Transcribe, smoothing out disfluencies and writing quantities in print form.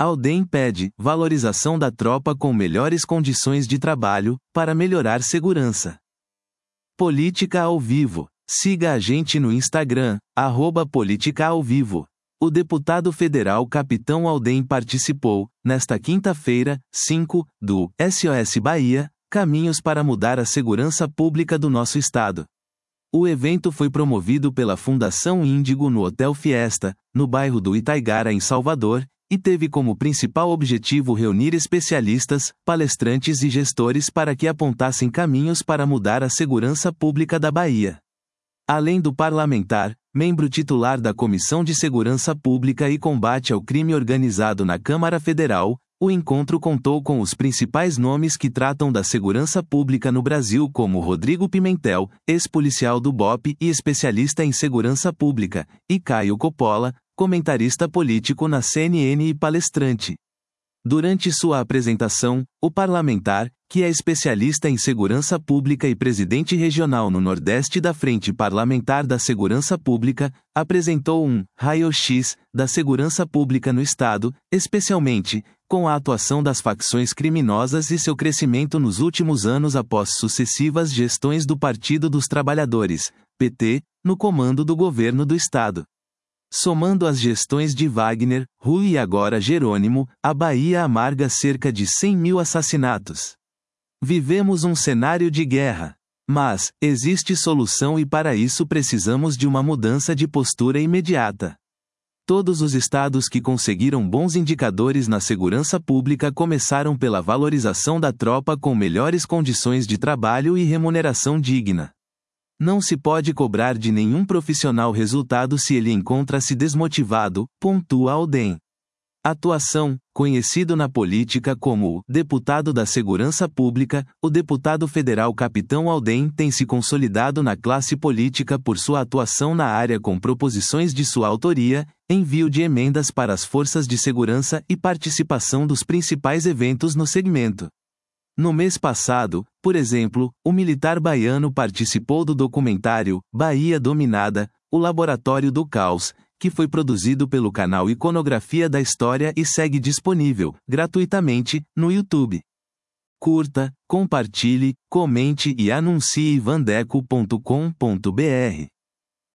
Aldem pede valorização da tropa com melhores condições de trabalho, para melhorar segurança. Política ao vivo. Siga a gente no Instagram, @política-ao-vivo. O deputado federal Capitão Aldem participou, nesta quinta-feira, 5, do SOS Bahia, Caminhos para Mudar a Segurança Pública do Nosso Estado. O evento foi promovido pela Fundação Índigo no Hotel Fiesta, no bairro do Itaigara, em Salvador, e teve como principal objetivo reunir especialistas, palestrantes e gestores para que apontassem caminhos para mudar a segurança pública da Bahia. Além do parlamentar, membro titular da Comissão de Segurança Pública e Combate ao Crime Organizado na Câmara Federal, o encontro contou com os principais nomes que tratam da segurança pública no Brasil, como Rodrigo Pimentel, ex-policial do BOPE e especialista em segurança pública, e Caio Coppola, comentarista político na CNN e palestrante. Durante sua apresentação, o parlamentar, que é especialista em segurança pública e presidente regional no Nordeste da Frente Parlamentar da Segurança Pública, apresentou um raio-x da segurança pública no Estado, especialmente com a atuação das facções criminosas e seu crescimento nos últimos anos após sucessivas gestões do Partido dos Trabalhadores, PT, no comando do governo do Estado. Somando as gestões de Wagner, Rui e agora Jerônimo, a Bahia amarga cerca de 100 mil assassinatos. Vivemos um cenário de guerra. Mas, existe solução e para isso precisamos de uma mudança de postura imediata. Todos os estados que conseguiram bons indicadores na segurança pública começaram pela valorização da tropa com melhores condições de trabalho e remuneração digna. Não se pode cobrar de nenhum profissional resultado se ele encontra-se desmotivado, pontua Aldem. Atuação, conhecido na política como o deputado da segurança pública, o deputado federal Capitão Aldem tem se consolidado na classe política por sua atuação na área com proposições de sua autoria, envio de emendas para as forças de segurança e participação dos principais eventos no segmento. No mês passado, por exemplo, o militar baiano participou do documentário Bahia Dominada, o Laboratório do Caos, que foi produzido pelo canal Iconografia da História e segue disponível, gratuitamente, no YouTube. Curta, compartilhe, comente e anuncie vandeco.com.br.